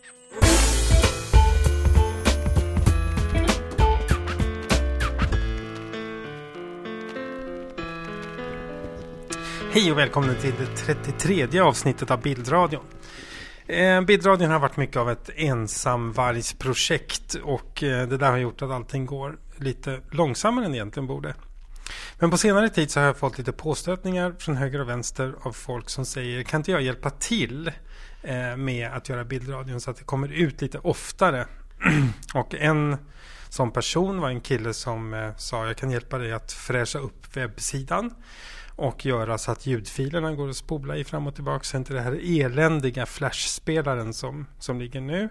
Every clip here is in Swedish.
Hej och välkomna till det 33:e avsnittet av Bildradion. Bildradion har varit mycket av ett ensamvargsprojekt och det där har gjort att allting går lite långsammare än egentligen borde. Men på senare tid så har jag fått lite påstötningar från höger och vänster av folk som säger, kan inte jag hjälpa till med att göra Bildradion så att det kommer ut lite oftare? Och en sån person var en kille som sa, jag kan hjälpa dig att fräscha upp webbsidan och göra så att ljudfilerna går att spola i fram och tillbaka sen till det här eländiga flashspelaren som ligger nu.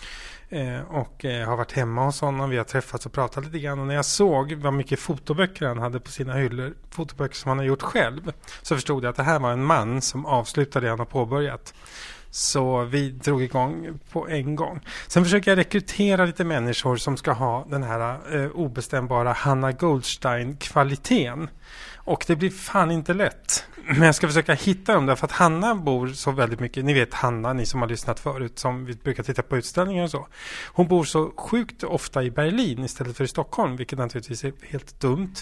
Och har varit hemma hos honom. Vi har träffats och pratat lite grann. Och när jag såg vad mycket fotoböcker han hade på sina hyllor, fotoböcker som han har gjort själv, så förstod jag att det här var en man som avslutade det han har påbörjat. Så vi drog igång på en gång. Sen försöker jag rekrytera lite människor som ska ha den här obestämbara Hanna Goldstein-kvaliteten. Och det blir fan inte lätt. Men jag ska försöka hitta dem där, för att Hanna bor så väldigt mycket. Ni vet Hanna, ni som har lyssnat förut, som vi brukar titta på utställningar och så. Hon bor så sjukt ofta i Berlin istället för i Stockholm, vilket naturligtvis är helt dumt.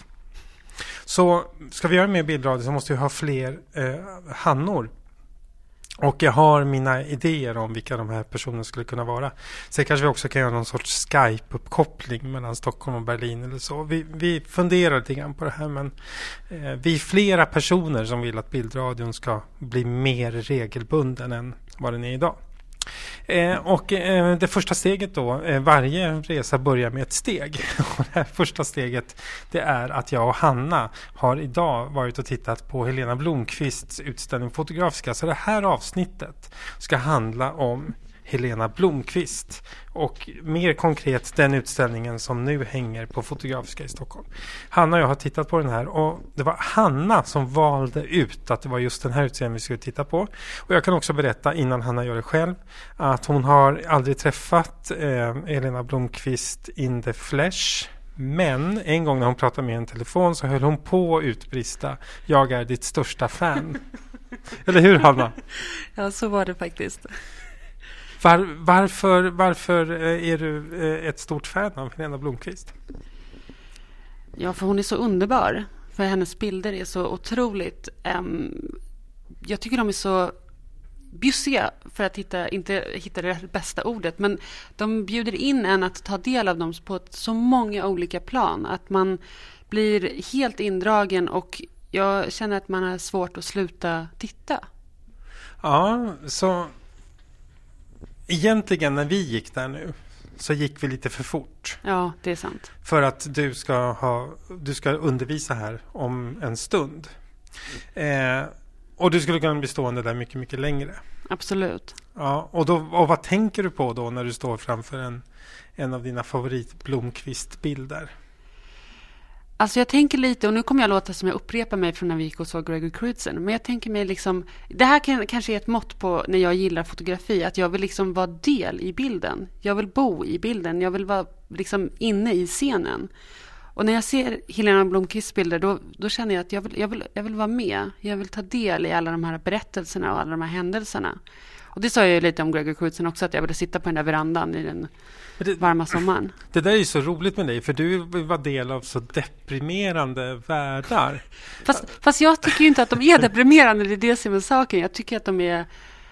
Så ska vi göra mer bildradio så måste vi ha fler Hannor. Och jag har mina idéer om vilka de här personerna skulle kunna vara. Sen kanske vi också kan göra någon sorts Skype-uppkoppling mellan Stockholm och Berlin eller så. Vi funderar lite grann på det här, men vi är flera personer som vill att bildradion ska bli mer regelbunden än vad den är idag. Och det första steget då, varje resa börjar med ett steg. Och det här första steget, det är att jag och Hanna har idag varit och tittat på Helena Blomqvists utställning Fotografiska. Så det här avsnittet ska handla om Helena Blomqvist och mer konkret den utställningen som nu hänger på Fotografiska i Stockholm. Hanna och jag har tittat på den här och det var Hanna som valde ut att det var just den här utställningen vi skulle titta på. Och jag kan också berätta innan Hanna gör det själv att hon har aldrig träffat Helena Blomqvist in the flesh. Men en gång när hon pratade med en telefon så höll hon på att utbrista, jag är ditt största fan. Eller hur, Hanna? Ja, så var det faktiskt. Varför är du ett stort fan av Helena Blomqvist? Ja, för hon är så underbar. För hennes bilder är så otroligt... jag tycker de är så bjussiga, för att inte hitta det bästa ordet. Men de bjuder in en att ta del av dem på så många olika plan. Att man blir helt indragen och jag känner att man har svårt att sluta titta. Ja, så... Egentligen när vi gick där nu så gick vi lite för fort. Ja, det är sant. För att du ska undervisa här om en stund. Och du skulle kunna bli stående där mycket, mycket längre. Absolut. Ja, och vad tänker du på då när du står framför en av dina favorit Blomqvist-bilder? Alltså jag tänker lite, och nu kommer jag låta som jag upprepar mig från när vi gick och såg Gregory Crewdson. Men jag tänker mig liksom, det här kanske är ett mått på när jag gillar fotografi. Att jag vill liksom vara del i bilden. Jag vill bo i bilden. Jag vill vara liksom inne i scenen. Och när jag ser Helena Blomqvists bilder då känner jag att jag vill vara med. Jag vill ta del i alla de här berättelserna och alla de här händelserna. Och det sa jag ju lite om Gregory Crewdson också, att jag ville sitta på den där verandan i den varma sommaren. Det där är ju så roligt med dig, för du var del av så deprimerande världar. Fast jag tycker ju inte att de är deprimerande, det är det som är saken. Jag tycker att de är,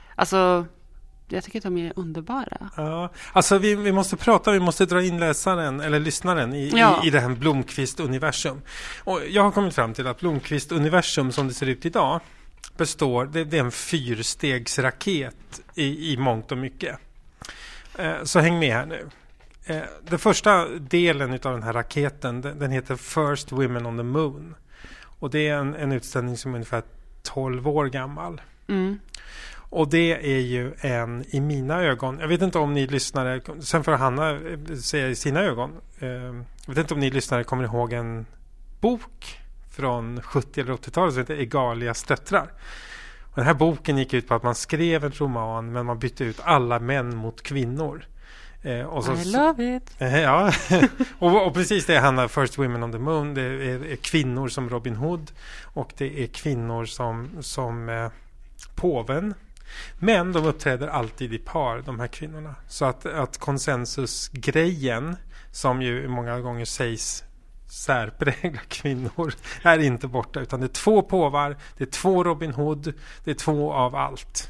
underbara. Ja, alltså vi måste dra in läsaren eller lyssnaren i det här Blomqvist-universum. Och jag har kommit fram till att Blomqvist-universum som det ser ut idag består, det är en 4-stegsraket i mångt och mycket. Så häng med här nu. Den första delen av den här raketen, den heter First Women on the Moon. Och det är en utställning som är ungefär 12 år gammal. Mm. Och det är ju i mina ögon, jag vet inte om ni lyssnare, sen får Hanna säga i sina ögon, jag vet inte om ni lyssnare kommer ihåg en bok från 70- eller 80-talet som heter Egalias döttrar. Och den här boken gick ut på att man skrev en roman, men man bytte ut alla män mot kvinnor. Och så, I love it. Ja, och precis det handlar First Women on the Moon. Det är kvinnor som Robin Hood och det är kvinnor som påven. Men de uppträder alltid i par, de här kvinnorna. Så att konsensusgrejen, som ju många gånger sägs särprägla kvinnor, är inte borta. Utan det är 2 påvar, det är 2 Robin Hood, det är 2 av allt.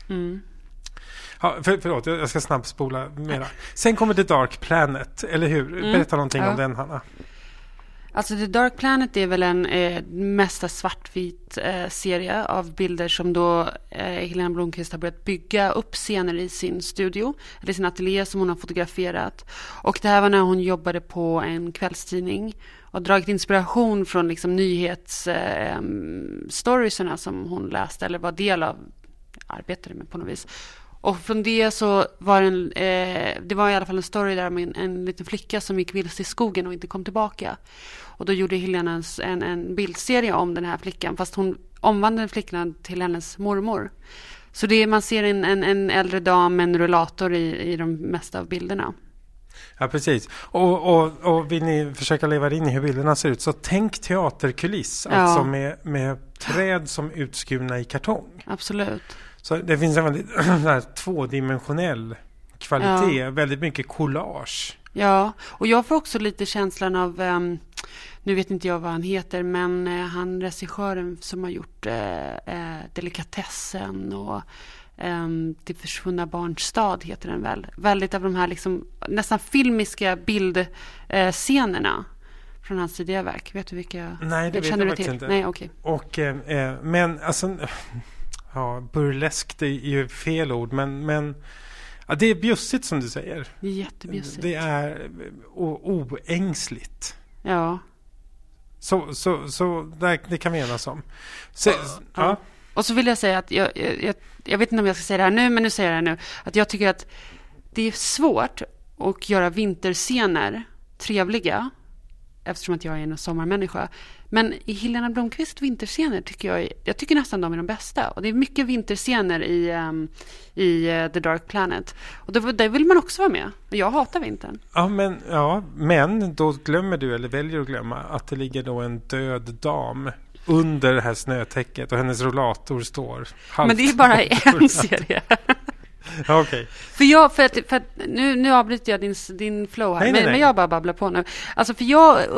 Ja, förlåt, jag ska snabbspola mera. Sen kommer The Dark Planet, eller hur? Berätta någonting om den, Hanna. Alltså The Dark Planet är väl en mesta svartvit serie av bilder som då Helena Blomqvist har börjat bygga upp scener i sin studio, eller sin ateljé som hon har fotograferat. Och det här var när hon jobbade på en kvällstidning och dragit inspiration från liksom nyhetsstoriesarna som hon läste eller var del av, arbetade med på något vis. Och från det så var det var i alla fall en story där med en liten flicka som gick vilse i skogen och inte kom tillbaka. Och då gjorde Helena en bildserie om den här flickan, fast hon omvandlade flickan till hennes mormor. Så man ser en äldre dam med en rullator i de mesta av bilderna. Ja, precis. Och vill ni försöka leva in i hur bilderna ser ut, så tänk teaterkuliss, alltså med träd som utskurna i kartong. Absolut. Så det finns en väldigt tvådimensionell kvalitet, väldigt mycket collage. Ja, och jag får också lite känslan av, nu vet inte jag vad han heter, men han regissören som har gjort Delikatessen och Det försvunna barns stad heter den väl. Väldigt av de här liksom, nästan filmiska bildscenerna från hans tidiga verk. Vet du vilka? Nej, det vet jag faktiskt inte. Nej, okej. Och, men alltså... Ja, burlesk, det är ju fel ord, men ja, det är bjussigt som du säger. Det är jättebjussigt. Det är oängsligt. Ja. Så det kan vi enas om. Så, ja. Och så vill jag säga att jag vet inte om jag ska säga det här nu, men nu säger jag det nu. Att jag tycker att det är svårt att göra vinterscener trevliga, eftersom att jag är en sommarmänniska. Men i Helena Blomqvist vinterscener tycker jag tycker nästan de är de bästa. Och det är mycket vinterscener i The Dark Planet. Och där vill man också vara med. Jag hatar vintern. Men då glömmer du, eller väljer att glömma, att det ligger då en död dam under det här snötäcket och hennes rollator står halvt. Men det är bara en serie. Okej. För att nu avbryter jag din flow här. Nej. Men jag bara babblar på nu. Alltså för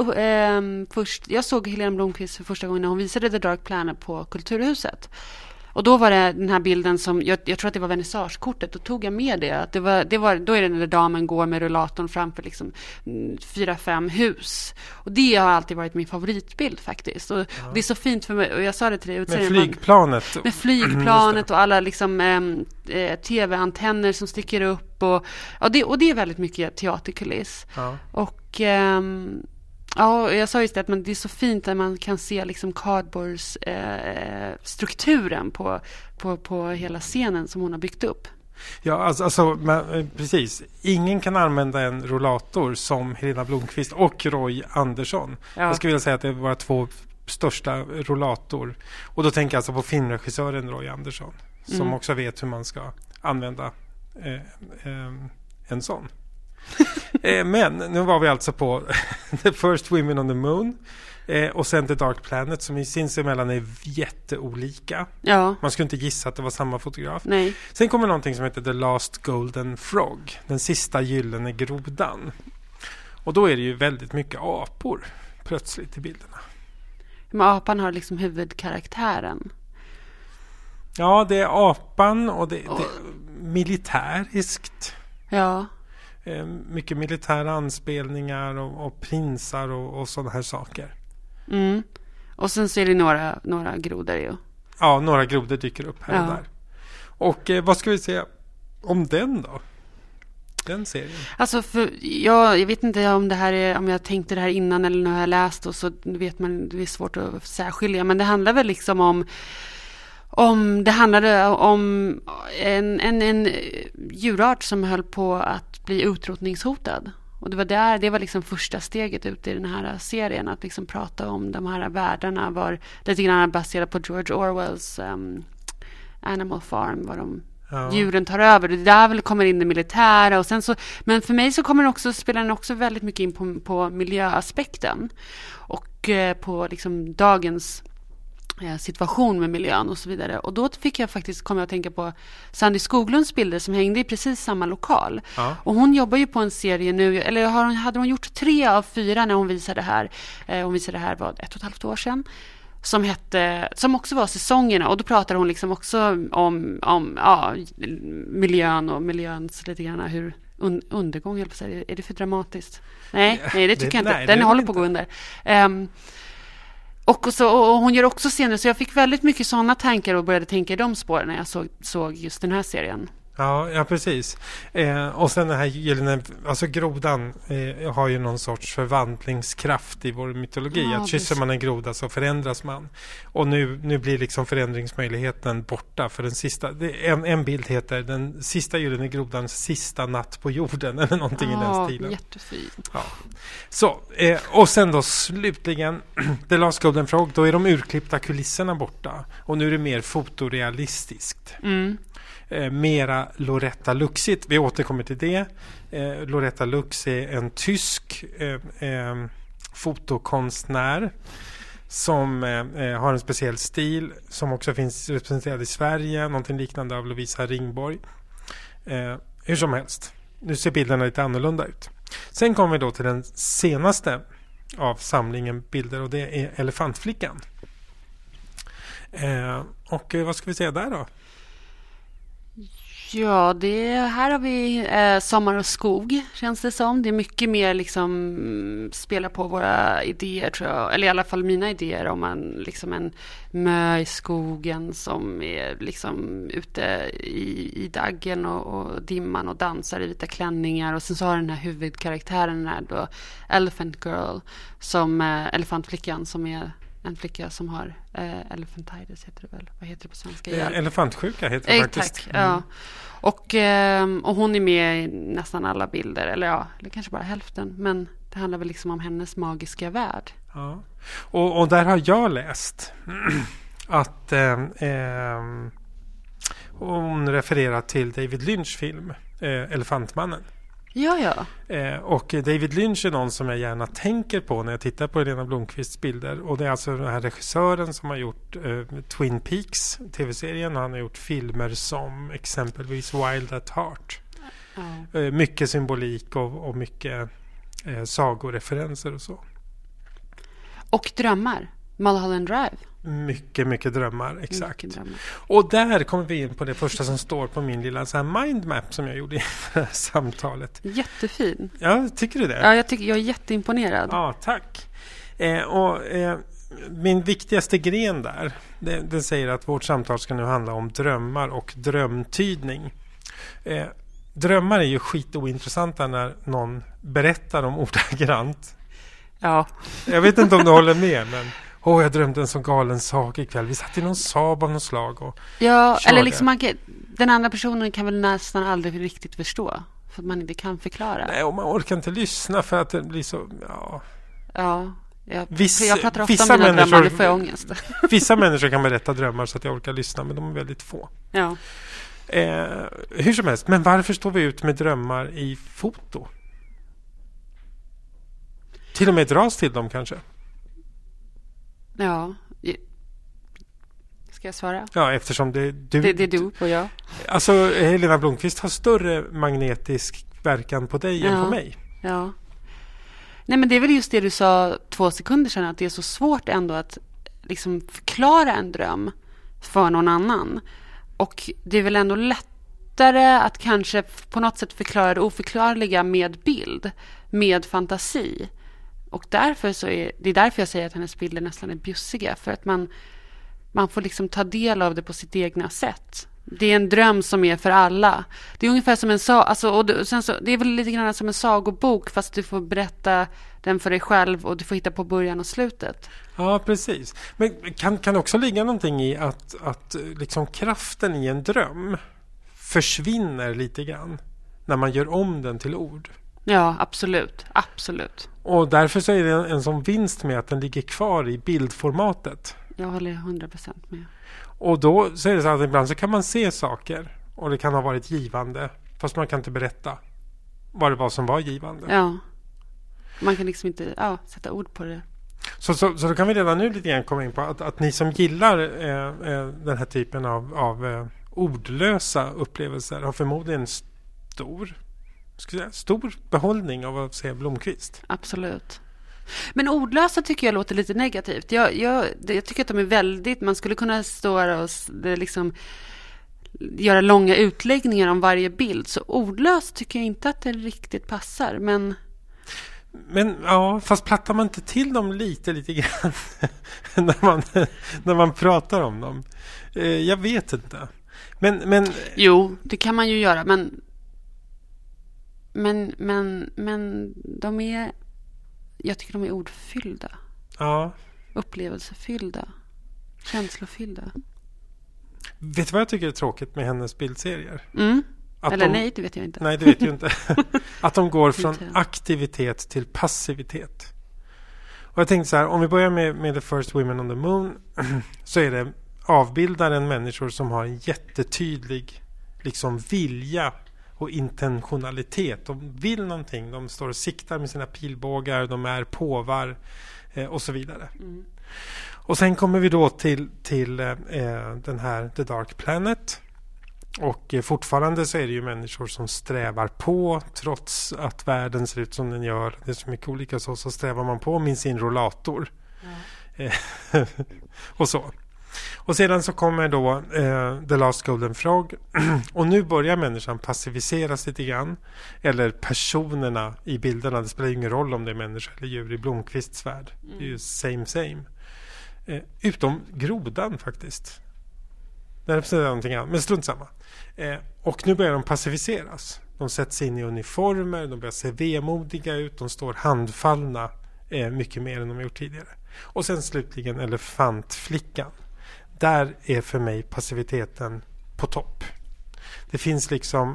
jag såg Helena Blomqvist för första gången när hon visade The Dark Planet på Kulturhuset. Och då var det den här bilden som, jag tror att det var vernissagekortet, då tog jag med det. Att då är det när damen går med rullatorn framför liksom 4-5 hus. Och det har alltid varit min favoritbild faktiskt. Och det är så fint för mig, och jag sa det till dig. Med flygplanet. Med flygplanet och alla liksom tv-antenner som sticker upp. Och det är väldigt mycket teaterkuliss. Ja. Och... ja, jag sa just det att det är så fint att man kan se liksom cardboards strukturen på hela scenen som hon har byggt upp. Ja, alltså precis. Ingen kan använda en rollator som Helena Blomqvist och Roy Andersson. Ja. Jag skulle vilja säga att det var 2 största rollator. Och då tänker jag alltså på filmregissören Roy Andersson, som också vet hur man ska använda en sån. Men nu var vi alltså på The First Women on the Moon och sen The Dark Planet, som i sinsemellan är jätteolika. Ja. Man skulle inte gissa att det var samma fotograf. Nej. Sen kommer någonting som heter The Last Golden Frog, den sista gyllene grodan. Och då är det ju väldigt mycket apor plötsligt i bilderna. Men apan har liksom huvudkaraktären. Ja, det är apan och det är militäriskt. Ja. Mycket militära anspelningar och prinsar och sådana här saker. Och sen ser det några grodor ju. Ja, några grodor dyker upp här och där. Och vad ska vi säga om den då? Den serien. Alltså jag vet inte om det här är, om jag tänkte det här innan eller när jag läst, och så vet man, det är svårt att särskilja, men det handlar väl liksom det handlade om en djurart som höll på att bli utrotningshotad. Och det var liksom första steget ut i den här serien, att liksom prata om de här världarna, var lite grann baserat på George Orwells Animal Farm, var djuren tar över. Det där väl kommer in det militära, och sen så, men för mig så spelar den också väldigt mycket in på miljöaspekten och på liksom dagens situation med miljön och så vidare. Och då kom jag att tänka på Sandy Skoglunds bilder som hängde i precis samma lokal. Ja. Och hon jobbar ju på en serie nu, eller hade hon gjort 3 av 4 när hon visade det här. Hon visade det här var 1,5 år sedan. Som också var säsongerna, och då pratar hon liksom också om miljön och miljöns lite grann hur undergång, är det för dramatiskt? Nej, det tycker jag inte. Den håller på att gå under. Och hon gör också scener, så jag fick väldigt mycket sådana tankar och började tänka i de spåren när jag såg just den här serien. Ja, precis. Och sen den här gyllene, alltså grodan har ju någon sorts förvandlingskraft i vår mytologi. Att kysser man en groda så förändras man. Och nu blir liksom förändringsmöjligheten borta. För den sista, en bild heter den sista gyllene grodans sista natt på jorden. Eller någonting i den stilen. Jättefin. Ja. Så, och sen då slutligen The Last Golden Frog, då är de urklippta kulisserna borta. Och nu är det mer fotorealistiskt. Mera Loretta Luxigt. Vi återkommer till det. Loretta Lux är en tysk fotokonstnär som har en speciell stil som också finns representerad i Sverige. Någonting liknande av Lovisa Ringborg. Hur som helst. Nu ser bilderna lite annorlunda ut. Sen kommer vi då till den senaste av samlingen bilder, och det är Elefantflickan. Och vad ska vi säga där då? Ja, här har vi Sommar och skog, känns det som. Det är mycket mer liksom spela på våra idéer, tror jag. Eller i alla fall mina idéer om en mö i skogen som är liksom ute i daggen och dimman och dansar i vita klänningar. Och sen så har den här huvudkaraktären här då, Elephant Girl, Elefantflickan, som är en flicka som har elephantitis, heter det väl? Vad heter det på svenska? Elefantsjuka heter det faktiskt. Tack, ja. Och hon är med i nästan alla bilder. Eller kanske bara hälften. Men det handlar väl liksom om hennes magiska värld. Ja. Och där har jag läst att hon refererar till David Lynch film Elefantmannen. Ja. Och David Lynch är någon som jag gärna tänker på när jag tittar på Helena Blomqvists bilder. Och det är alltså den här regissören som har gjort Twin Peaks, tv-serien. Och han har gjort filmer som exempelvis Wild at Heart. Mycket symbolik och mycket sagoreferenser och så. Och drömmar. Mulholland Drive. Mycket drömmar, exakt. Mycket drömmar. Och där kommer vi in på det första som står på min lilla så här mindmap som jag gjorde i det här samtalet. Jättefin. Ja, tycker du det? Ja, jag är jätteimponerad. Ja, tack. Min viktigaste gren där, det säger att vårt samtal ska nu handla om drömmar och drömtydning. Drömmar är ju skitointressanta när någon berättar om ordagrant. Ja. Jag vet inte om du håller med, men jag drömde en sån galen sak ikväll. Vi satt i någon Saab av något slag. Eller liksom den andra personen kan väl nästan aldrig riktigt förstå. För att man inte kan förklara. Nej, och man orkar inte lyssna för att det blir så... Ja. Jag pratar ofta vissa om mina människor, drömmar, det får jag ångest. Vissa människor kan berätta drömmar så att jag orkar lyssna, men de är väldigt få. Ja. Hur som helst, men varför står vi ut med drömmar i foto? Till och med dras till dem kanske? Ja. Ska jag svara? Ja, eftersom det är du och jag. Alltså, Helena Blomqvist har större magnetisk verkan på dig än på mig. Ja. Nej, men det är väl just det du sa 2 sekunder sedan, att det är så svårt ändå att liksom förklara en dröm för någon annan. Och det är väl ändå lättare att kanske på något sätt förklara det oförklarliga med bild, med fantasi. Och det är därför jag säger att hennes bilder nästan är bjussiga. För att man får liksom ta del av det på sitt egna sätt. Det är en dröm som är för alla. Det är ungefär som det är väl lite grann som en sagobok, fast du får berätta den för dig själv och du får hitta på början och slutet. Ja, precis. Men kan det också ligga någonting i att liksom kraften i en dröm försvinner lite grann när man gör om den till ord? Ja, absolut. Och därför så är det en sån vinst med att den ligger kvar i bildformatet. Jag håller 100% med. Och då så är det så att ibland så kan man se saker och det kan ha varit givande, fast man kan inte berätta vad det var som var givande. Ja. Man kan liksom inte sätta ord på det. Så då kan vi redan nu lite grann komma in på att ni som gillar den här typen av ordlösa upplevelser har förmodligen stor behållning av att se Blomkvist. Absolut. Men ordlösa tycker jag låter lite negativt. Jag tycker att de är väldigt... Man skulle kunna stå och liksom göra långa utläggningar om varje bild. Så ordlöst tycker jag inte att det riktigt passar. Men ja, fast plattar man inte till dem lite grann när man pratar om dem? Jag vet inte. Men jo, det kan man ju göra. Men de är... Jag tycker de är ordfyllda. Ja. Upplevelsefyllda. Känslofyllda. Vet du vad jag tycker är tråkigt med hennes bildserier? Nej, det vet jag inte. Nej, det vet jag inte. Att de går från aktivitet till passivitet. Och jag tänkte så här, om vi börjar med The First Women on the Moon, så är det avbildaren människor som har en jättetydlig liksom vilja och intentionalitet. De vill någonting. De står och siktar med sina pilbågar. De är påvar och så vidare. Och sen kommer vi då till den här The Dark Planet. Och fortfarande så är det ju människor som strävar på trots att världen ser ut som den gör. Det är så mycket olika så strävar man på med sin rollator. Och så. Och sedan så kommer då The Last Golden Frog. Och nu börjar människan passiviseras lite grann. Eller personerna i bilderna. Det spelar ingen roll om det är människa eller djur i Blomkvists värld. Det är ju same. Utom grodan faktiskt. Det representerar någonting annat. Men strunt samma. Och nu börjar de passiviseras. De sätts in i uniformer. De börjar se vemodiga ut. De står handfallna mycket mer än de gjort tidigare. Och sen slutligen elefantflickan. Där är för mig passiviteten på topp. Det finns liksom...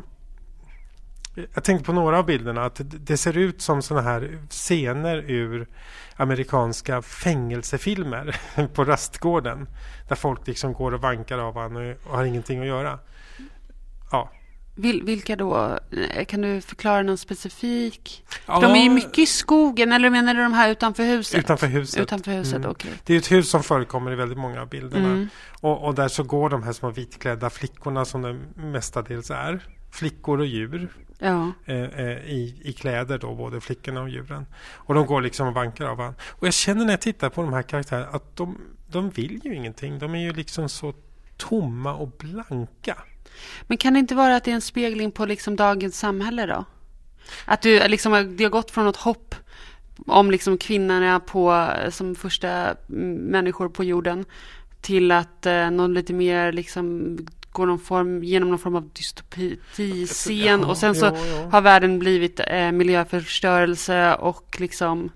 Jag tänkte på några av bilderna att det ser ut som såna här scener ur amerikanska fängelsefilmer på rastgården. Där folk liksom går och vankar av varandra och har ingenting att göra. Ja. Vilka då? Kan du förklara någon specifik? Ja. De är ju mycket i skogen, eller menar du de här utanför huset? Utanför huset, okej. Det är ett hus som förekommer i väldigt många av bilderna. Och där så går de här små vitklädda flickorna som det mestadels är. Flickor och djur. Ja. I kläder då, både flickorna och djuren. Och de går liksom och vankar av varandra. Och jag känner när jag tittar på de här karaktärerna att de vill ju ingenting. De är ju liksom så tomma och blanka. Men kan det inte vara att det är en spegling på liksom dagens samhälle då? Att du liksom, det har gått från något hopp om liksom kvinnorna som första människor på jorden till att någon lite mer liksom går genom någon form av dystopi-scen och sen så har världen blivit miljöförstörelse och liksom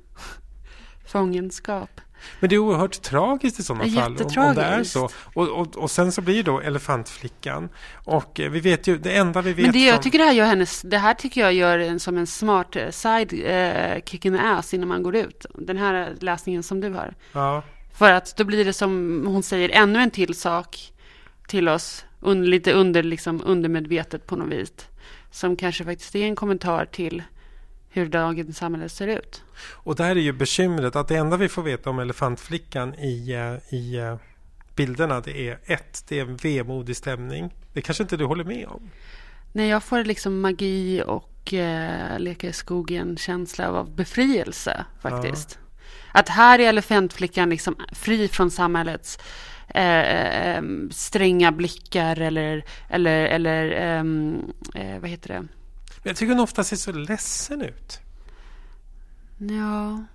fångenskap. Men det är oerhört tragiskt i sådana fall om det är så. Och sen så blir då elefantflickan och vi vet ju, det enda vi vet. Men jag tycker det här tycker jag gör som en smart side kick in the ass innan man går ut. Den här läsningen som du har. Ja. För att då blir det som hon säger ännu en till sak till oss lite undermedvetet på något vis. Som kanske faktiskt är en kommentar till hur dagens samhälle ser ut. Och där är ju bekymret att det enda vi får veta om elefantflickan i bilderna det är en vemodig stämning. Det kanske inte du håller med om. Nej, jag får liksom magi och leka i skogen känsla av befrielse faktiskt. Ja. Att här är elefantflickan liksom fri från samhällets stränga blickar eller vad heter det? Jag tycker hon ofta ser så ledsen ut. Ja.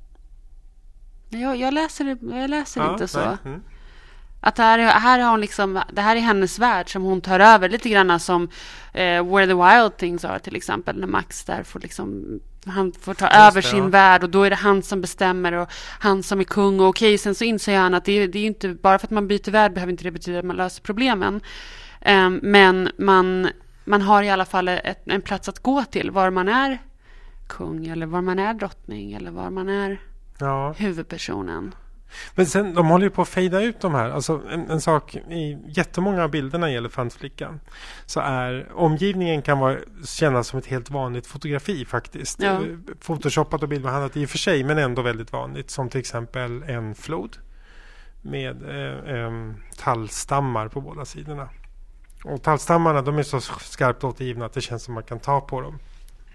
Jag läser inte så. Att här har hon liksom, det här är hennes värld som hon tar över lite grann som Where the Wild Things Are till exempel, när Max där får liksom, han får ta över sin värld och då är det han som bestämmer och han som är kung och okej, sen så inser han att det är inte bara för att man byter värld behöver inte det betyda att man löser problemen. Men man har i alla fall en plats att gå till var man är kung eller var man är drottning eller var man är huvudpersonen. Men sen, de håller ju på att fejda ut de här. Alltså en sak i jättemånga av bilderna i Elefantflickan så är omgivningen kan kännas som ett helt vanligt fotografi faktiskt. Ja. Photoshoppat och bildbehandlat i och för sig, men ändå väldigt vanligt. Som till exempel en flod med tallstammar på båda sidorna. Och tallstammarna, de är så skarpt återgivna att det känns som man kan ta på dem.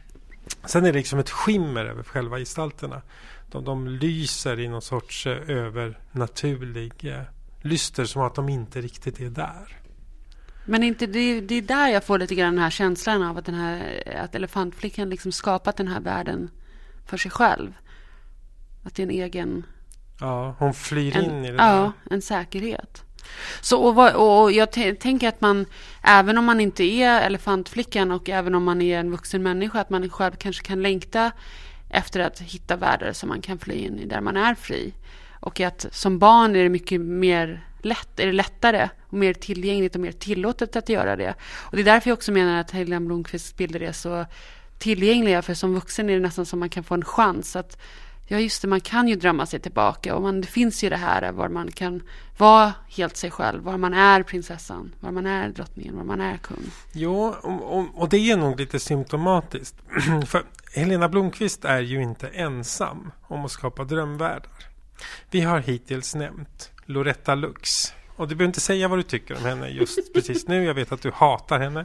Sen är det liksom ett skimmer över själva gestalterna. De lyser i någon sorts övernaturlig lyster, som att de inte riktigt är där. Men inte det är där jag får lite grann den här känslan av att Elefantflickan liksom skapat den här världen för sig själv. Att det är en egen... Ja, hon flyr in i det där. Ja, en säkerhet. Så, och jag tänker att man, även om man inte är Elefantflickan och även om man är en vuxen människa, att man själv kanske kan längta efter att hitta världar som man kan fly in i, där man är fri. Och att som barn är det mycket mer lättare och mer tillgängligt och mer tillåtet att göra det. Och det är därför jag också menar att Helena Blomqvists bilder är så tillgängliga, för som vuxen är det nästan som man kan få en chans att, ja just det, man kan ju drömma sig tillbaka, och det finns ju det här var man kan vara helt sig själv, var man är prinsessan, var man är drottningen, var man är kung. Jo, och det är nog lite symptomatiskt. För Helena Blomqvist är ju inte ensam om att skapa drömvärldar. Vi har hittills nämnt Loretta Lux. Och du behöver inte säga vad du tycker om henne just precis nu. Jag vet att du hatar henne.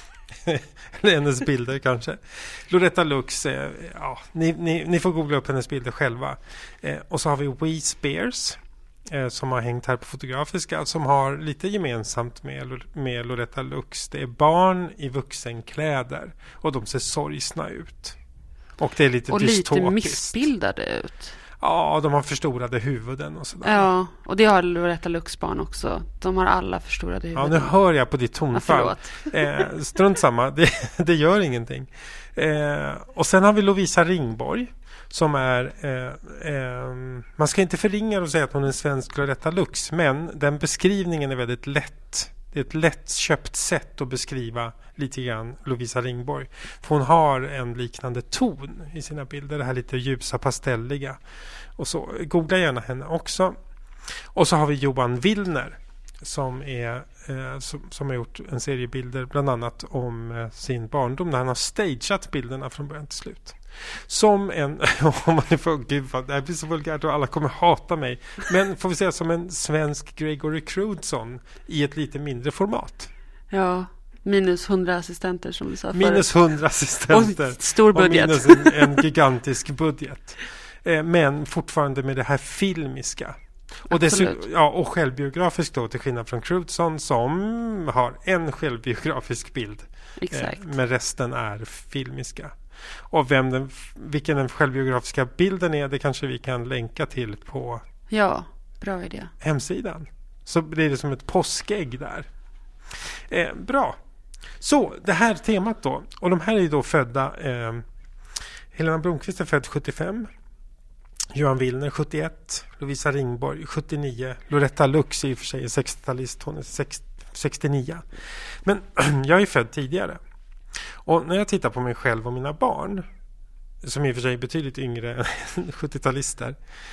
Eller hennes bilder kanske. Loretta Lux, ja, ni får googla upp hennes bilder själva. Och så har vi Wee Spears som har hängt här på Fotografiska, som har lite gemensamt med Loretta Lux. Det är barn i vuxenkläder och de ser sorgsna ut. Och det är lite dystopiskt. Och lite missbildade ut. Ja, de har förstorade huvuden och sådär. Ja, och det har Loretta Lux barn också. De har alla förstorade huvuden. Ja, nu hör jag på ditt tonfall. Strunt samma, det gör ingenting. Och sen har vi Lovisa Ringborg, som är... man ska inte förringa och säga att hon är en svensk Loretta Lux, men den beskrivningen är väldigt lätt. Det är ett lättköpt sätt att beskriva lite grann Lovisa Ringborg. För hon har en liknande ton i sina bilder. Det här lite ljusa, pastelliga. Och så googla gärna henne också. Och så har vi Johan Willner som har gjort en serie bilder bland annat om sin barndom, där han har stageat bilderna från början till slut. Som en, om man är för, gud vad, det här blir så vulgärt och alla kommer hata mig, men får vi säga som en svensk Gregory Crewdson i ett lite mindre format. Ja, minus 100 assistenter som du sa förut. Minus 100 assistenter. Och stor budget. Och minus en gigantisk budget. Men fortfarande med det här filmiska. Och, och självbiografiskt då, till skillnad från Crewdson som har en självbiografisk bild. Exakt. Men resten är filmiska. Och vilken den självbiografiska bilden är, det kanske vi kan länka till på bra idé. Hemsidan. Så blir det som ett påskägg där. Bra. Så, det här temat då. Och de här är ju då födda... Helena Blomqvist är född 75. Johan Willner 71. Lovisa Ringborg 79. Loretta Lux är i och för sig 60-talist. Hon är 69. Men jag är född tidigare. Och när jag tittar på mig själv och mina barn, som i och för sig är betydligt yngre än 70-talister,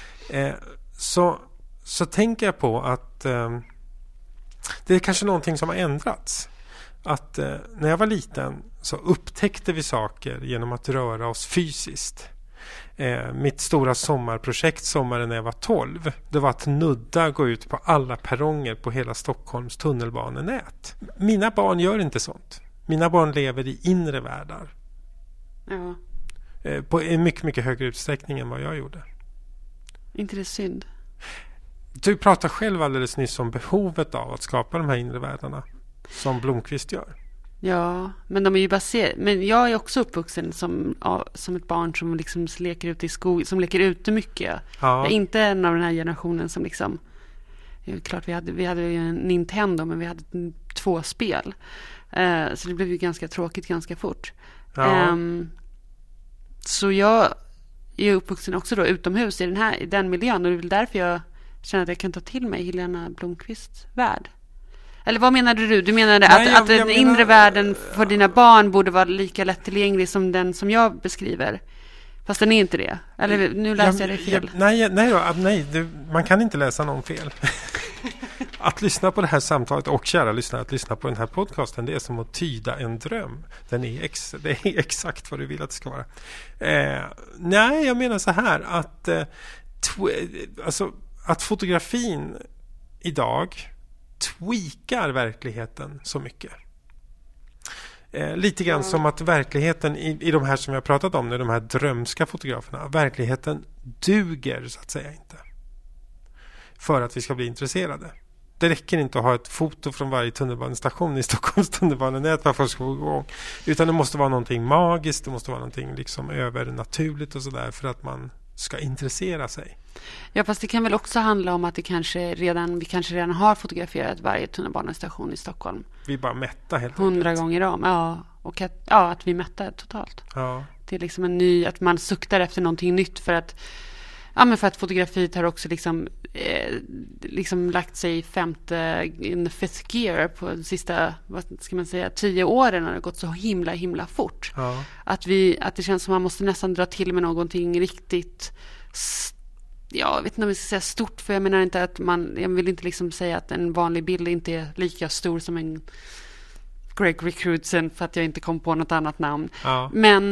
så tänker jag på att det är kanske någonting som har ändrats. Att när jag var liten så upptäckte vi saker genom att röra oss fysiskt. Mitt stora sommarprojekt sommaren när jag var 12, det var att nudda gå ut på alla perronger på hela Stockholms tunnelbanenät. Mina barn gör inte sånt. Mina barn lever i inre världar. Ja. På en mycket, mycket högre utsträckning än vad jag gjorde. Inte det synd? Du pratade själv alldeles nyss om behovet av att skapa de här inre världarna som Blomqvist gör. Ja, men de är ju baserade. Men jag är också uppvuxen som ett barn som liksom leker ute i skog, som leker ute mycket. Ja. Jag är inte en av den här generationen som liksom... Klart vi hade ju en Nintendo, men vi hade 2 spel. Så det blev ju ganska tråkigt ganska fort. Ja. Så jag är uppvuxen också då utomhus i den miljön. Och det är väl därför jag känner att jag kan ta till mig Helena Blomqvists värld. Eller vad menade du? Du menade att den inre världen för dina barn borde vara lika lättillgänglig som den som jag beskriver. Fast den är inte det. Eller nu läser jag det fel. Nej, man kan inte läsa någon fel. Att lyssna på det här samtalet och kära lyssnare, att lyssna på den här podcasten, det är som att tyda en dröm. Det är exakt vad du vill att det ska vara. Nej, jag menar så här att fotografin idag tweakar verkligheten så mycket. Lite grann som att verkligheten i de här som jag pratat om nu, de här drömska fotograferna, verkligheten duger så att säga inte för att vi ska bli intresserade. Det räcker inte att ha ett foto från varje tunnelbanestation i Stockholms tunnelbanenät för att folk ska få igång. Utan det måste vara någonting magiskt, det måste vara någonting liksom övernaturligt och sådär för att man ska intressera sig. Ja, fast det kan väl också handla om att vi kanske redan har fotograferat varje tunnelbanestation i Stockholm. Vi bara mätta helt 100 gånger om. Ja, och att vi mättar totalt. Ja. Det är liksom att man suktar efter någonting nytt för att för att fotografiet har också liksom lagt sig in the fifth gear på de sista, 10 åren, har det gått så himla fort. Ja. Att det känns som man måste nästan dra till med någonting riktigt, jag vet inte om jag ska säga stort, för jag menar inte att jag vill inte liksom säga att en vanlig bild inte är lika stor som en Gregory Crewdson, för att jag inte kom på något annat namn. Ja.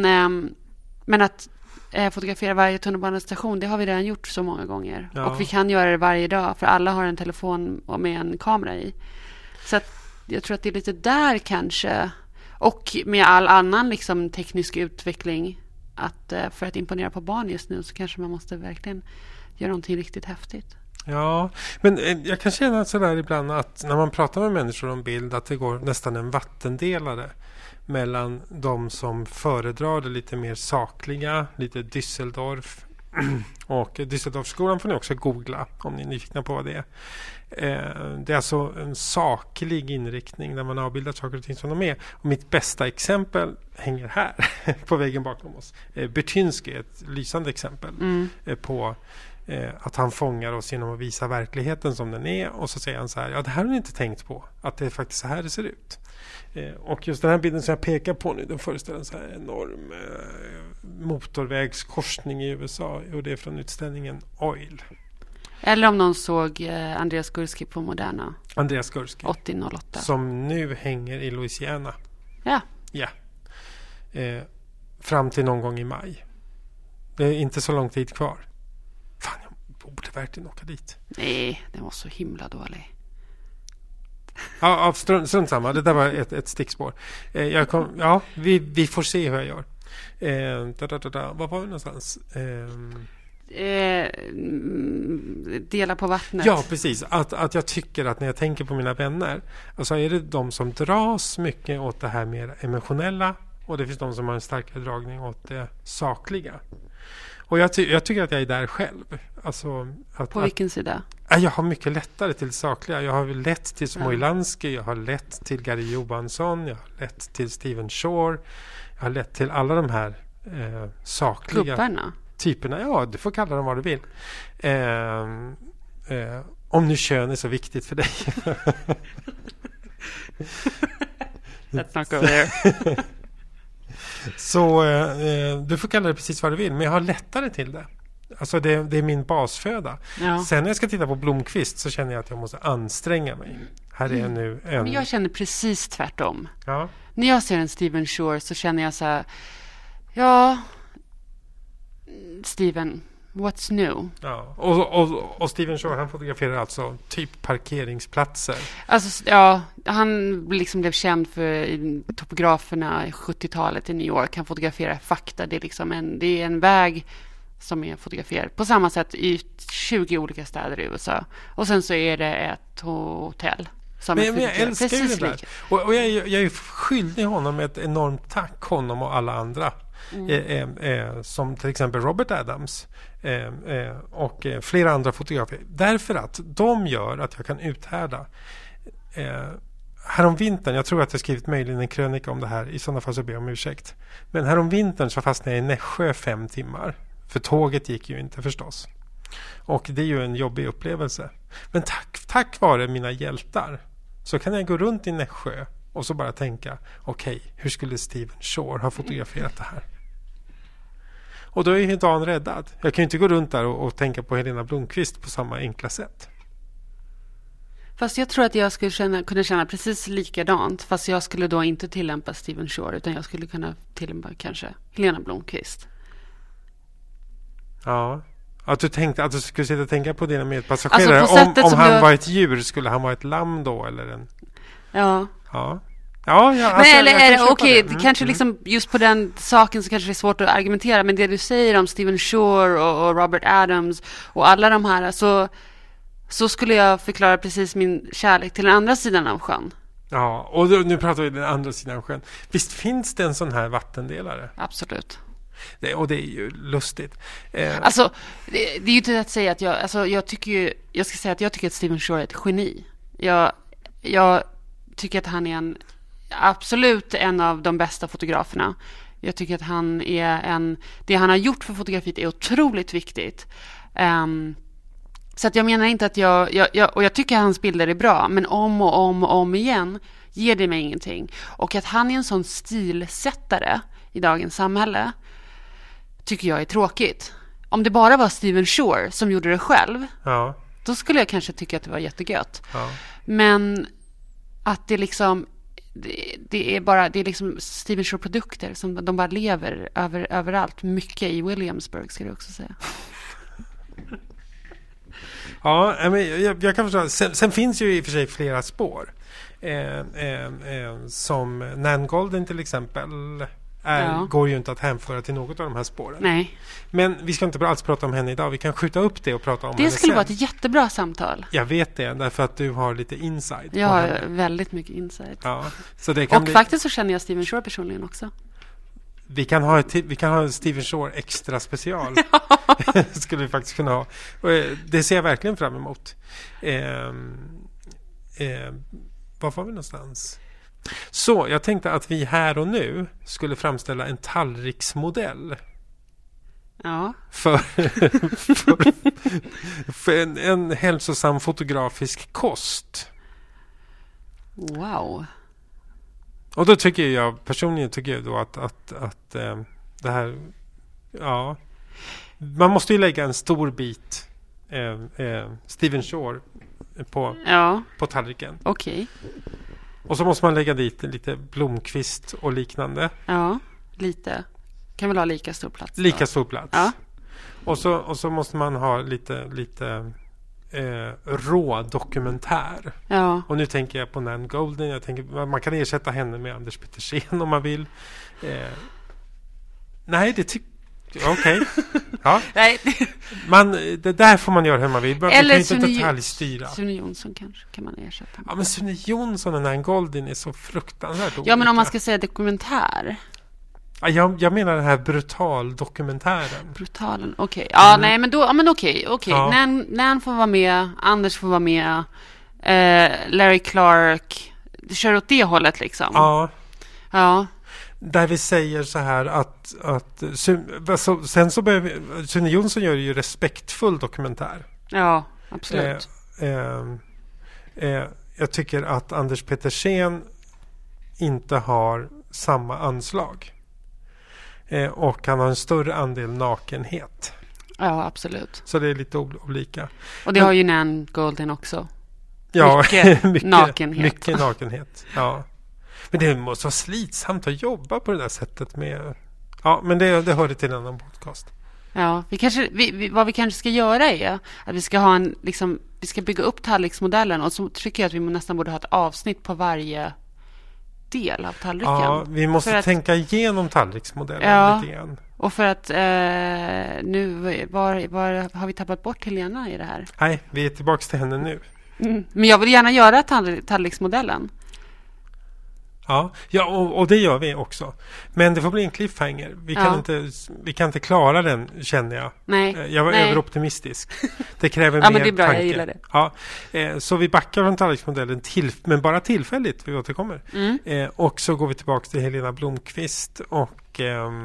Men att fotografera varje tunnelbanestation, det har vi redan gjort så många gånger. Ja. Och vi kan göra det varje dag, för alla har en telefon och med en kamera i. Så att jag tror att det är lite där kanske. Och med all annan liksom teknisk utveckling, att för att imponera på barn just nu så kanske man måste verkligen göra någonting riktigt häftigt. Ja, men jag kan känna sådär ibland att när man pratar med människor om bild, att det går nästan en vattendelare mellan de som föredrar det lite mer sakliga, lite Düsseldorf. Och Düsseldorfskolan får ni också googla om ni är nyfikna på vad det är. Det är alltså en saklig inriktning där man avbildar saker och ting som de är. Och mitt bästa exempel hänger här på väggen bakom oss. Bertynsky är ett lysande exempel på att han fångar oss genom att visa verkligheten som den är, och så säger han så här: ja, det här har ni inte tänkt på, att det är faktiskt så här det ser ut. Och just den här bilden som jag pekar på nu, den föreställer en så här enorm motorvägskorsning i USA, och det är från utställningen Oil. Eller om någon såg Andreas Gursky på Moderna. Andreas Gursky 8008. Som nu hänger i Louisiana. Ja. Ja. Fram till någon gång i maj. Det är inte så lång tid kvar. Fan, jag borde verkligen åka dit. Nej, den var så himla dålig. Ja, strunt samma. Det där var ett stickspår. Vi får se hur jag gör. Var var vi någonstans? Dela på vattnet. Ja, precis. Att jag tycker att när jag tänker på mina vänner, alltså är det de som dras mycket åt det här mer emotionella, och det finns de som har en starkare dragning åt det sakliga. Och jag tycker att jag är där själv. Alltså, på vilken sida? Jag har mycket lättare till sakliga. Jag har lätt till Smojlanski, jag har lätt till Gary Johansson, jag har lätt till Steven Shore, jag har lätt till alla de här sakliga grupperna. Typerna. Ja, du får kalla dem vad du vill. Om nu kön är så viktigt för dig. Let's not go there. Så du får kalla det precis vad du vill, men jag har lättare till det. Alltså det är min basföda. Ja. Sen när jag ska titta på Blomqvist så känner jag att jag måste anstränga mig. Här är nu en... Men jag känner precis tvärtom. Ja. När jag ser en Steven Shore så känner jag så här: ja, Steven, what's new? Ja. Och Steven Shore, han fotograferar alltså typ parkeringsplatser. Alltså, ja, han liksom blev känd för topograferna i 70-talet i New York. Han fotograferar fakta. Det är liksom det är en väg som är fotograferad på samma sätt i 20 olika städer i USA. Och sen så är det ett hotell. Men jag älskar ju det där. Och jag är skyldig honom ett enormt tack, honom och alla andra. Som till exempel Robert Adams och flera andra fotografer. Därför att de gör att jag kan uthärda. Härom vintern, jag tror att jag skrivit möjligen en krönika om det här, i sådana fall så ber jag om ursäkt. Men härom vintern så fastnade jag i Nässjö 5 timmar. För tåget gick ju inte förstås. Och det är ju en jobbig upplevelse. Men tack vare mina hjältar så kan jag gå runt i Nässjö och så bara tänka, okej, hur skulle Steven Shore ha fotograferat det här? Och då är ju dagen räddad. Jag kan ju inte gå runt där och tänka på Helena Blomqvist på samma enkla sätt. Fast jag tror att jag skulle kunna känna precis likadant. Fast jag skulle då inte tillämpa Stephen Shore. Utan jag skulle kunna tillämpa kanske Helena Blomqvist. Ja. Att du tänkte att du skulle sitta och tänka på dina medpassagerare. Alltså om han var ett djur, skulle han vara ett lamm då? Eller en... Ja. Ja. Ja, men alltså, okej, kanske liksom just på den saken så kanske det är svårt att argumentera. Men det du säger om Stephen Shore och Robert Adams och alla de här, så skulle jag förklara precis min kärlek till den andra sidan av sjön. Ja, och nu pratar vi den andra sidan av sjön. Visst finns det en sån här vattendelare? Absolut. Och det är ju lustigt. Alltså, det är ju inte att säga att jag tycker att Stephen Shore är ett geni. Jag tycker att han är absolut en av de bästa fotograferna. Jag tycker att han är det han har gjort för fotografiet är otroligt viktigt. Så att jag menar inte att jag tycker att hans bilder är bra, men om och om igen ger det mig ingenting. Och att han är en sån stilsättare i dagens samhälle tycker jag är tråkigt. Om det bara var Stephen Shore som gjorde det själv, då skulle jag kanske tycka att det var jättegött. Ja. Men att det liksom det är liksom Stephen Shore-produkter som de bara lever överallt. Mycket i Williamsburg, ska jag också säga. Ja, men jag kan förstå. Sen finns ju i och för sig flera spår. Som Nan Goldin till exempel går ju inte att hänföra till något av de här spåren. Nej. Men vi ska inte alls prata om henne idag. Vi kan skjuta upp det och prata om henne sen. Det skulle vara ett jättebra samtal. Jag vet det, därför att du har lite insight. Jag har väldigt mycket insight. Ja, så det kan faktiskt så känner jag Stephen Shore personligen också. Vi kan ha en Stephen Shore extra special. Skulle vi faktiskt kunna ha. Och det ser jag verkligen fram emot. Var var vi någonstans? Så, jag tänkte att vi här och nu skulle framställa en tallriksmodell. Ja. För en hälsosam fotografisk kost. Wow. Och då tycker jag personligen då att det här, ja, man måste ju lägga en stor bit Stephen Shore på tallriken. Okej. Och så måste man lägga dit lite Blomqvist och liknande. Ja, lite. Kan väl ha lika stor plats. Lika stor plats. Ja. Och så måste man ha lite rå dokumentär. Ja. Och nu tänker jag på Nan Goldin. Jag tänker man kan ersätta henne med Anders Petersen om man vill. Nej, det tycker okej. Ja. Nej. Det där får man göra hur man vill. Man eller kan inte detaljstyra. Sune Jonsson kanske kan man ersätta. Ja, men Sune Jonsson och Nan Goldin är så fruktansvärt olika. Ja, men om man ska säga dokumentär. Ja, jag menar den här brutal-dokumentären. Brutalen, okej. Ja, nej, men då, ja, men okej. Ja. Nan får vara med, Anders får vara med, Larry Clark. Det kör åt det hållet liksom. Ja. Där vi säger så här att sen så behöver Sune Jonsson gör ju respektfull dokumentär. Ja, absolut. Jag tycker att Anders Petersen inte har samma anslag. Och han har en större andel nakenhet. Ja, absolut. Så det är lite olika. Och det har ju Nan Goldin också. Ja, mycket nakenhet. Mycket nakenhet, ja. Men det måste vara slitsamt att jobba på det där sättet med... Ja, men det hörde till en annan podcast. Ja, vad vi kanske ska göra är att vi ska ha vi ska bygga upp tallriksmodellen, och så tycker jag att vi nästan borde ha ett avsnitt på varje del av tallriken. Ja, vi måste tänka igenom tallriksmodellen lite grann. Och för att nu var har vi tappat bort Helena i det här? Nej, vi är tillbaka till henne nu. Men jag vill gärna göra tallriksmodellen. Ja, och det gör vi också. Men det får bli en cliffhanger. Vi kan inte klara den, känner jag. Nej. Jag var överoptimistisk. Det kräver mer men det är bra, tanke. jag gillar det. Ja, så vi backar från tallriksmodellen men bara tillfälligt, vi återkommer. Och så går vi tillbaka till Helena Blomqvist och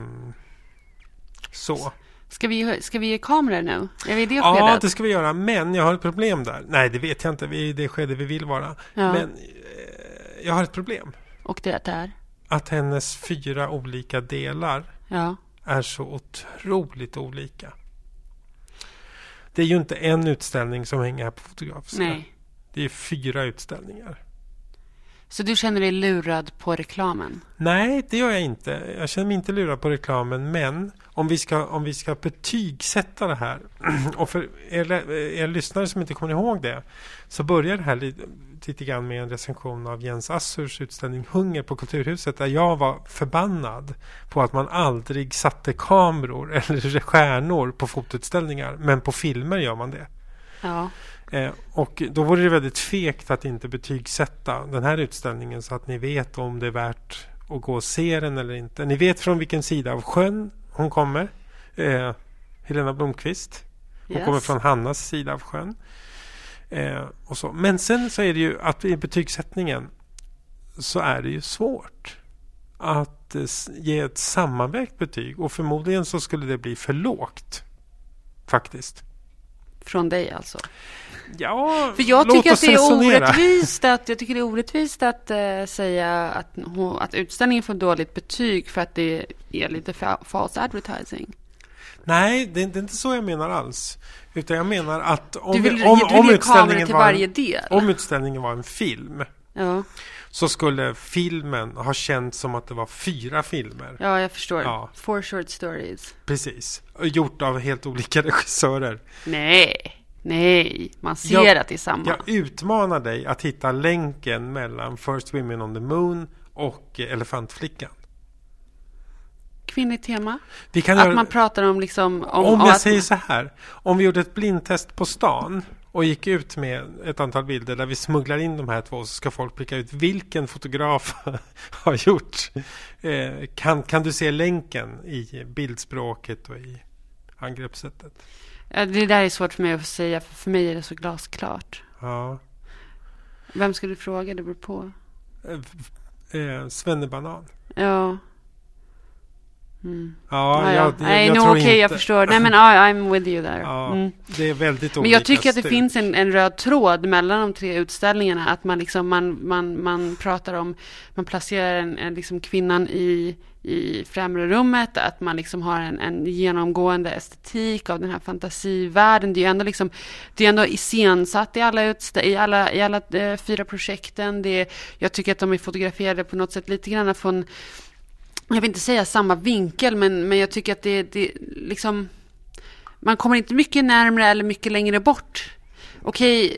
så. Ska vi ge kameror nu? Är vi i det skedet? Ja, det ska vi göra, men jag har ett problem där. Nej, det vet jag inte. Vi är i det skedet vi vill vara. Ja. Men jag har ett problem. Och det är? Att hennes 4 olika delar är så otroligt olika. Det är ju inte en utställning som hänger här på Fotografiska. Nej. Det är 4 utställningar. Så du känner dig lurad på reklamen? Nej, det gör jag inte. Jag känner mig inte lurad på reklamen, men om vi ska betygsätta det här, och för er lyssnare som inte kommer ihåg det, så börjar det här lite grann med en recension av Jens Assurs utställning Hunger på Kulturhuset, där jag var förbannad på att man aldrig satte kameror eller stjärnor på fotoutställningar, men på filmer gör man det. Ja. Och då vore det väldigt fegt att inte betygsätta den här utställningen så att ni vet om det är värt att gå och se den eller inte. Ni vet från vilken sida av sjön hon kommer. Helena Blomqvist. Hon kommer från Hannas sida av sjön. Och så. Men sen så är det ju att i betygsättningen så är det ju svårt att ge ett sammanvägt betyg. Och förmodligen så skulle det bli för lågt. Faktiskt. Från dig alltså? Ja, för jag tycker att det är orättvist att säga att utställningen får dåligt betyg för att det är lite false advertising. Nej, det är inte så jag menar alls. Utan jag menar att om utställningen var en film, ja, så skulle filmen ha känts som att det var 4 filmer. Ja, jag förstår. Ja. 4 short stories. Precis. Gjort av helt olika regissörer. Nej. Man ser att det är samma. Jag utmanar dig att hitta länken mellan First Women on the Moon och Elefantflickan. Kvinnligt tema. Man pratar om liksom... Om jag säger så här. Om vi gjorde ett blindtest på stan och gick ut med ett antal bilder där vi smugglar in de här 2, så ska folk pricka ut vilken fotograf har gjort. Kan du se länken i bildspråket och i angreppssättet? Ja, det där är svårt för mig att säga. För mig är det så glasklart. Ja. Vem ska du fråga? Det beror på. Svennebanan. Ja. Ja, jag tror inte. Jag förstår. Nej, men I'm with you there. Ja, det är väldigt olika. Men jag tycker att det finns en röd tråd mellan de 3 utställningarna, att man liksom man pratar om, man placerar en liksom kvinnan i främre rummet, att man liksom har en genomgående estetik av den här fantasivärlden. Det är ändå iscensatt i alla 4 projekten. Jag tycker att de är fotograferade på något sätt lite grann från, jag vill inte säga samma vinkel, men jag tycker att det liksom, man kommer inte mycket närmare eller mycket längre bort. Okej,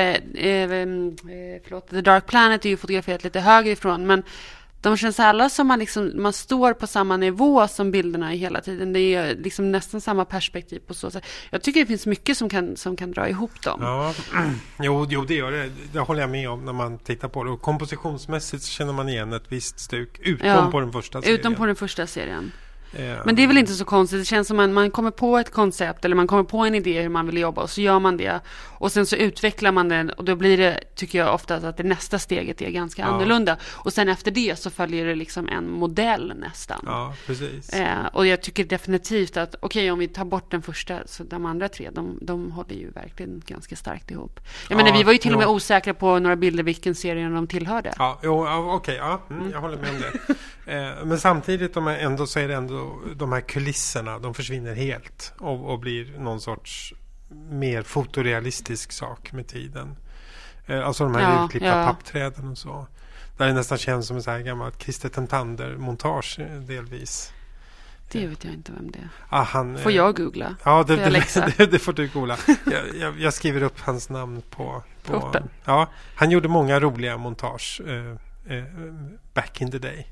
The Dark Planet är ju fotograferat lite högre ifrån, men de känns alla som man står på samma nivå som bilderna hela tiden. Det är liksom nästan samma perspektiv på så sätt. Jag tycker det finns mycket som kan dra ihop dem. Ja, jo det gör det. Det håller jag med om när man tittar på det. Och kompositionsmässigt så känner man igen ett visst stuk utom på den första serien. Utom på den första serien. Men det är väl inte så konstigt. Det känns som att man kommer på ett koncept eller man kommer på en idé hur man vill jobba, och så gör man det. Och sen så utvecklar man den, och då blir det, tycker jag ofta, att det nästa steget är ganska annorlunda. Och sen efter det så följer det liksom en modell nästan. Ja, precis. Och jag tycker definitivt att om vi tar bort den första, så de andra 3, de håller ju verkligen ganska starkt ihop. Jag menar, vi var ju till och med osäkra på några bilder vilken serie de tillhörde. Ja, jag håller med om det. Men samtidigt så är det ändå de här kulisserna, de försvinner helt och blir någon sorts mer fotorealistisk sak med tiden. Alltså de här utklippta pappträden och så. Där det nästan känns som en så här gammalt Christer Tentander-montage delvis. Det vet jag inte vem det är. Får jag googla? Ja, det får du googla. Jag skriver upp hans namn på ja, han gjorde många roliga montage back in the day.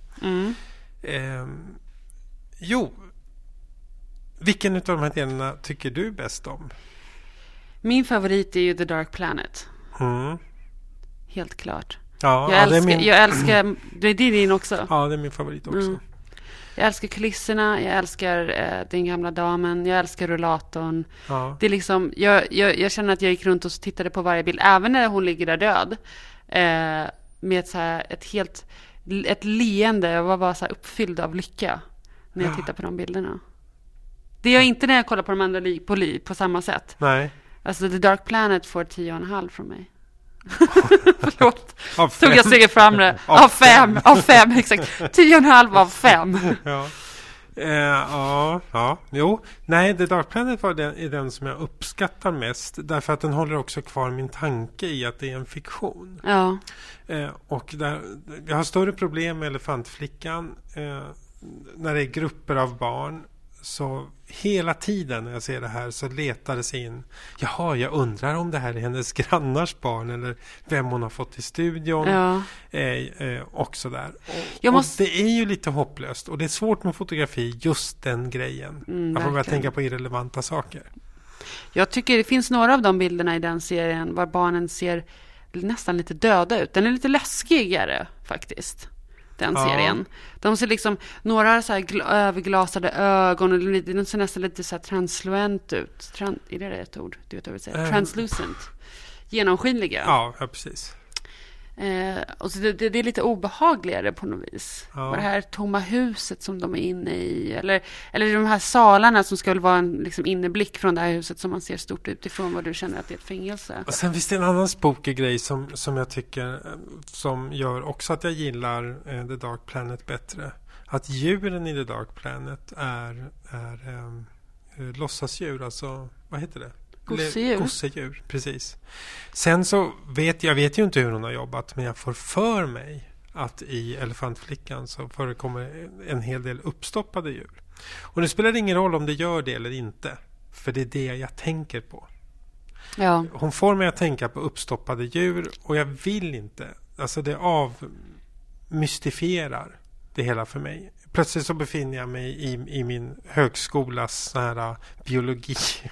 Vilken av de här delarna tycker du bäst om? Min favorit är ju The Dark Planet. Helt klart. Ja, jag älskar det är din också. Ja, det är min favorit också. Jag älskar kulisserna, jag älskar den gamla damen, jag älskar rullatorn. Ja. Det är liksom, jag känner att jag gick runt och tittade på varje bild, även när hon ligger där död. Med ett leende. Jag var bara så här uppfylld av lycka när jag tittar på de bilderna. Det är jag inte när jag kollar på de andra på samma sätt. Nej. Alltså The Dark Planet får 10,5 från mig. Förlåt. Tog jag steget fram det. Av 5, exakt. 10,5 av 5. Ja. Jo. Nej, The Dark Planet är den som jag uppskattar mest. Därför att den håller också kvar min tanke i att det är en fiktion. Ja. Och jag har större problem med Elefantflickan. När det är grupper av barn. Så hela tiden när jag ser det här så letar det sig in. Jaha, jag undrar om det här är hennes grannars barn eller vem hon har fått i studion. Ja. Och sådär. Jag och det är ju lite hopplöst. Och det är svårt med fotografi, just den grejen. Jag får börja tänka på irrelevanta saker. Jag tycker det finns några av de bilderna i den serien var barnen ser nästan lite döda ut. Den är lite läskigare faktiskt. Den serien. De ser liksom några så här överglasade ögon och det ser nästan lite så här transluent ut. Är det ett ord? Du vet vad jag vill säga? Translucent. Genomskinliga. Ja, precis. Och så det är lite obehagligare på något vis. Och det här tomma huset som de är inne i. Eller de här salarna som ska vara en liksom inneblick från det här huset som man ser stort utifrån vad du känner att det är ett fängelse. Och sen finns det en annan spooky grej som jag tycker som gör också att jag gillar The Dark Planet bättre. Att djuren i The Dark Planet är låtsasdjur, alltså vad heter det? Gosedjur, precis. Sen så vet jag ju inte hur hon har jobbat, men jag får för mig att i Elefantflickan så förekommer en hel del uppstoppade djur. Och det spelar ingen roll om det gör det eller inte, för det är det jag tänker på. Ja. Hon får mig att tänka på uppstoppade djur och jag vill inte. Alltså det avmystifierar det hela för mig. Plötsligt så befinner jag mig i min högskolas så här biologi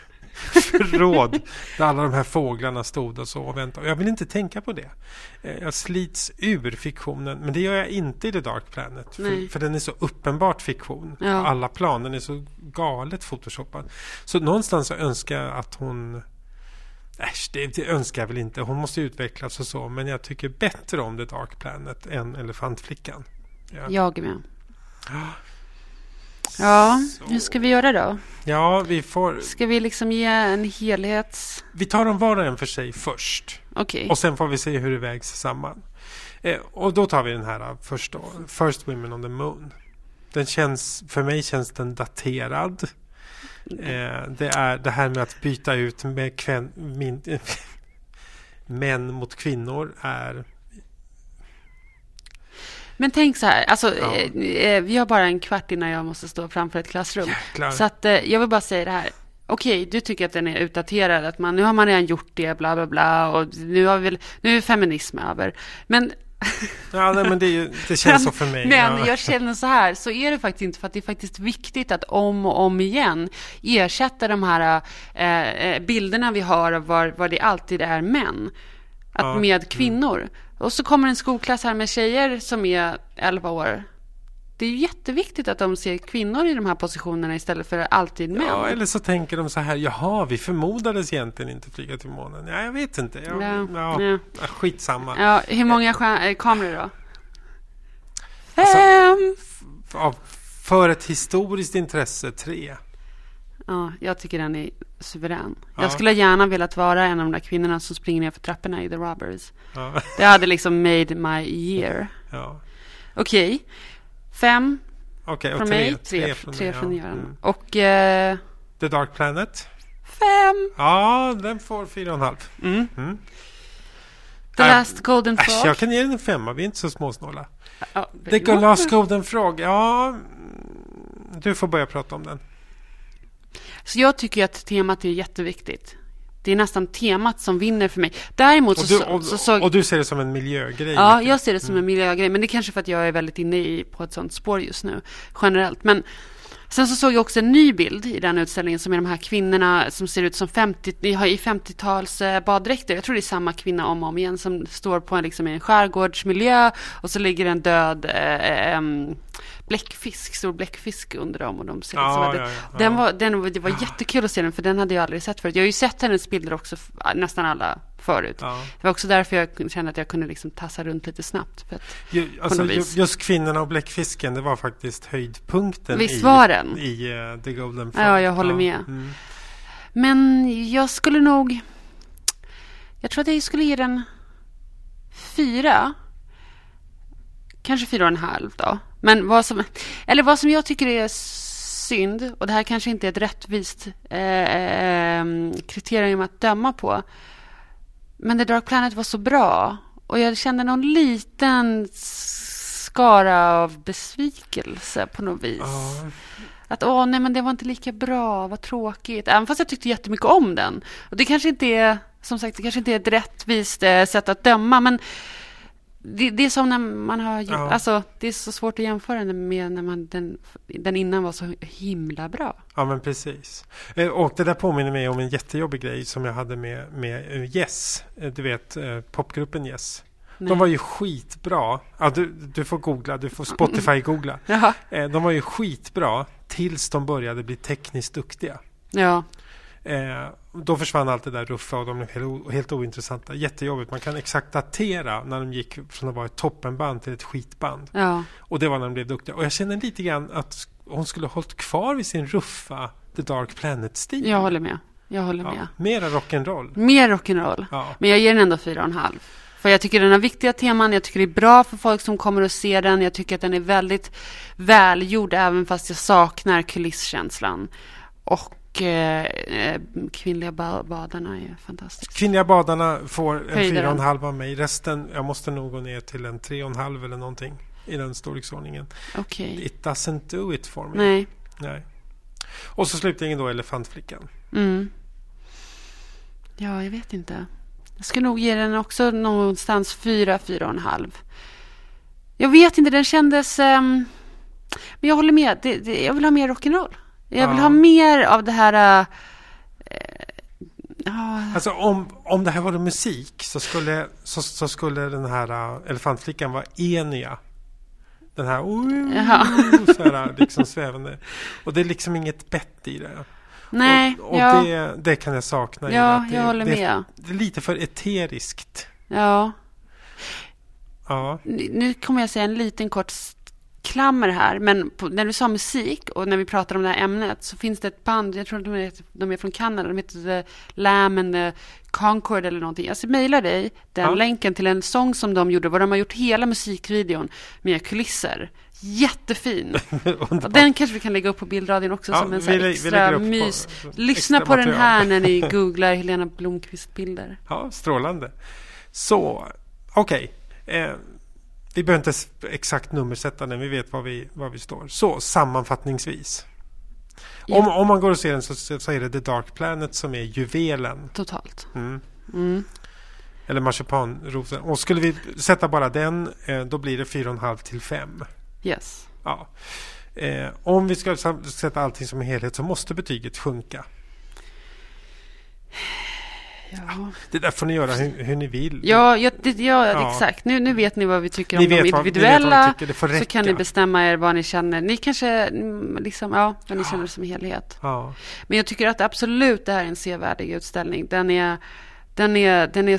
förråd där alla de här fåglarna stod och så och väntade. Och jag vill inte tänka på det. Jag slits ur fiktionen, men det gör jag inte i The Dark Planet. För den är så uppenbart fiktion. Ja. Alla plan, den är så galet photoshoppad. Så någonstans så önskar jag att hon... det önskar jag väl inte. Hon måste utvecklas och så. Men jag tycker bättre om The Dark Planet än Elefantflickan. Ja. Jag med. Ja, hur ska vi göra då? Ja, vi får... Ska vi liksom ge en helhets... Vi tar dem var och en för sig först. Okej. Och sen får vi se hur det vägs samman. Och då tar vi den här först då. First Women on the Moon. För mig känns den daterad. Det är det här med att byta ut med män mot kvinnor är... Men tänk så här, alltså, vi har bara en kvart innan jag måste stå framför ett klassrum. Jäklar. Så att jag vill bara säga det här. Okej, du tycker att den är utdaterad, att nu har man redan gjort det, bla bla bla, och nu är feminism över. Men ja, nej, men det känns så för mig. Men jag känner så här, så är det faktiskt inte, för att det är faktiskt viktigt att om och om igen ersätta de här bilderna vi har av var det alltid är män. Med kvinnor. Och så kommer en skolklass här med tjejer som är 11 år. Det är ju jätteviktigt att de ser kvinnor i de här positionerna istället för alltid män. Ja, eller så tänker de så här, jaha, vi förmodades egentligen inte flyga till månen. Ja, jag vet inte. Skitsamma. Ja, hur många kameror då? Alltså, för ett historiskt intresse, 3. Ja, jag tycker den är suverän. Ja. Jag skulle gärna velat vara en av de där kvinnorna som springer ner för trapporna i The Robbers. Ja. Det hade liksom made my year. Ja. Okej. 5 från och mig. 3 från Göran. Och The Dark Planet. 5. Ja, den får 4,5. The Last Golden Frog. Jag kan ge den en 5. Vi är inte så småsnåla. The Last Golden Frog. Ja, du får börja prata om den. Så jag tycker att temat är jätteviktigt. Det är nästan temat som vinner för mig. Däremot och du ser det som en miljögrej? Ja, jag ser det som en miljögrej. Men det är kanske för att jag är väldigt inne på ett sånt spår just nu. Generellt. Men sen så såg jag också en ny bild i den utställningen som är de här kvinnorna som ser ut som 50-tals baddräkter. Jag tror det är samma kvinna om och om igen som står på en skärgårdsmiljö och så ligger en död stor bläckfisk under dem och de ser det var jättekul att se den, för den hade jag aldrig sett förut. Jag har ju sett hennes bilder också, nästan alla förut. Ja. Det var också därför jag kände att jag kunde liksom tassa runt lite snabbt. För att, just kvinnorna och bläckfisken, det var faktiskt höjdpunkten i The Golden Frog. Ja, jag håller med. Men jag tror att jag skulle ge den 4. Kanske 4,5 då. Men vad som jag tycker är synd, och det här kanske inte är ett rättvist kriterium att döma på, men The Dark Planet var så bra och jag kände någon liten skara av besvikelse på något vis. Att nej, men det var inte lika bra, vad tråkigt. Även fast jag tyckte jättemycket om den. Och det kanske inte är, som sagt, det kanske inte är ett rättvist sätt att döma, men det är som när man har alltså det är så svårt att jämföra med när man den innan var så himla bra. Ja, men precis. Och det där påminner mig om en jättejobbig grej som jag hade med Yes. Du vet, popgruppen Yes. Nej. De var ju skitbra. Ja, du får googla, du får Spotify-googla. De var ju skitbra tills de började bli tekniskt duktiga. Ja. Då försvann allt det där ruffa och de blev helt ointressanta. Jättejobbigt. Man kan exakt datera när de gick från att vara ett toppenband till ett skitband. Ja. Och det var när de blev duktiga. Och jag känner lite grann att hon skulle ha hållit kvar vid sin ruffa The Dark Planet-stil. Jag håller med. Mera rock'n'roll. Mer rock'n'roll. Ja. Men jag ger den ändå 4,5. För jag tycker den har viktiga teman. Jag tycker det är bra för folk som kommer att se den. Jag tycker att den är väldigt välgjord, även fast jag saknar kulisskänslan. Och kvinnliga badarna är fantastiska. Kvinnliga badarna får en 4,5 av mig. Resten, jag måste nog gå ner till en 3,5 eller någonting i den storleksordningen. Okay. It doesn't do it for me. Nej. Och så slutligen då Elefantflickan. Ja, jag vet inte. Jag skulle nog ge den också någonstans 4,5. Jag vet inte, den kändes... men jag håller med. Jag vill ha mer rock'n'roll. Jag vill ha mer av det här... Alltså om det här var musik så skulle den här Elefantflickan vara Enya. Den här så här liksom svävande. Och det är liksom inget bett i det. Nej. Och det kan jag sakna. Ja, jag håller med. Det är lite för eteriskt. Ja. Ja. Nu kommer jag säga en liten kort klammer här, men när du sa musik och när vi pratar om det här ämnet så finns det ett band, jag tror de är från Kanada, de heter The Lamb and the Concord eller någonting. Jag mejlar dig den länken till en sång som de gjorde, var de har gjort hela musikvideon med kulisser. Jättefin. Och den kanske vi kan lägga upp på bildradion också som en extra mys. Lyssna på den här när ni googlar Helena Blomqvist-bilder. Ja, strålande. Så, okej. Vi behöver inte exakt nummersätta den, vi vet var vi står. Så, sammanfattningsvis. Om man går och ser den så är det The Dark Planet som är juvelen. Totalt. Eller marsipanrosen. Och skulle vi sätta bara den, då blir det 4,5 till 5. Yes. Ja. Om vi ska sätta allting som helhet så måste betyget sjunka. Ja. Det där får ni göra hur ni vill. Ja, exakt. Nu vet ni vad vi tycker om de individuella. Så kan ni bestämma er vad ni känner. Ni kanske liksom, vad ni känner som helhet. Ja. Men jag tycker att absolut det här är en sevärdig utställning. Den är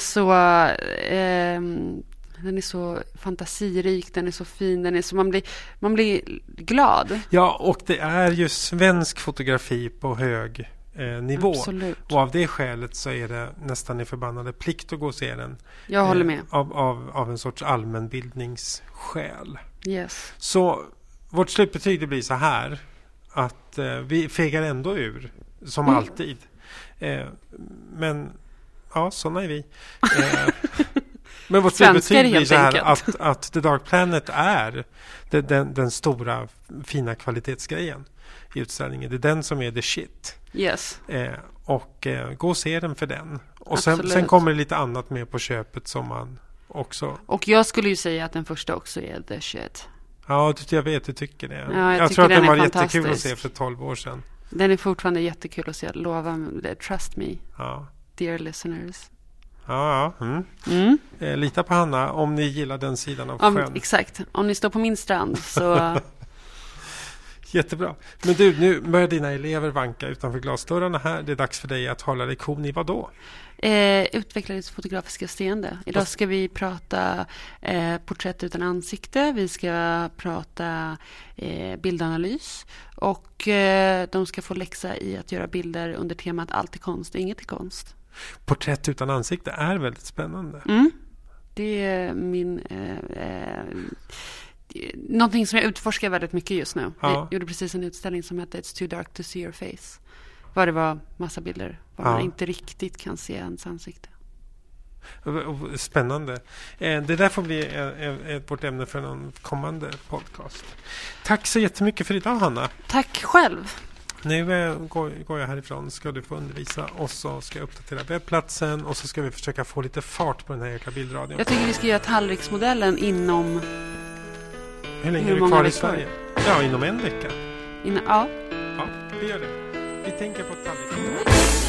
så fantasirik, den är så fin, den är så man blir glad. Ja, och det är ju svensk fotografi på hög nivå. Absolut. Och av det skälet så är det nästan en förbannade plikt att gå och se den. Jag håller med. Av en sorts allmänbildningsskäl. Yes. Så vårt slutbetyg det blir så här att vi fegar ändå ur som alltid. Men såna är vi. Men vårt slutbetyg blir så här att The Dark Planet är den stora fina kvalitetsgrejen i utställningen. Det är den som är the shit. Yes. Och gå och se den för den. Och sen kommer det lite annat med på köpet som man också... Och jag skulle ju säga att den första också är the shit. Ja, jag vet, du tycker det. Ja, jag tror att den var jättekul att se för 12 år sedan. Den är fortfarande jättekul att se. Lova, trust me. Ja. Dear listeners. Ja. Lita på Hanna om ni gillar den sidan av sjön. Exakt. Om ni står på min strand så... Jättebra. Men du, nu börjar dina elever vanka utanför glasdörrarna här. Det är dags för dig att hålla lektion i vad då? Utveckla ditt fotografiska seende. Idag ska vi prata porträtt utan ansikte. Vi ska prata bildanalys. Och de ska få läxa i att göra bilder under temat allt är konst, inget är konst. Porträtt utan ansikte är väldigt spännande. Det är min... någonting som jag utforskar väldigt mycket just nu. Ja. Jag gjorde precis en utställning som hette It's too dark to see your face. Var det var massa bilder var man inte riktigt kan se ens ansikte. Spännande. Det där får bli vårt ämne för någon kommande podcast. Tack så jättemycket för idag, Hanna. Tack själv. Nu går jag härifrån. Ska du få undervisa och så ska jag uppdatera webbplatsen och så ska vi försöka få lite fart på den här jäkla bildradion. Jag tycker vi ska göra tallriksmodellen inom... Hur länge är vi kvar i Sverige? Ja, inom en vecka. Ja. Ja, vi gör det. Vi tänker på tallriksmodellen.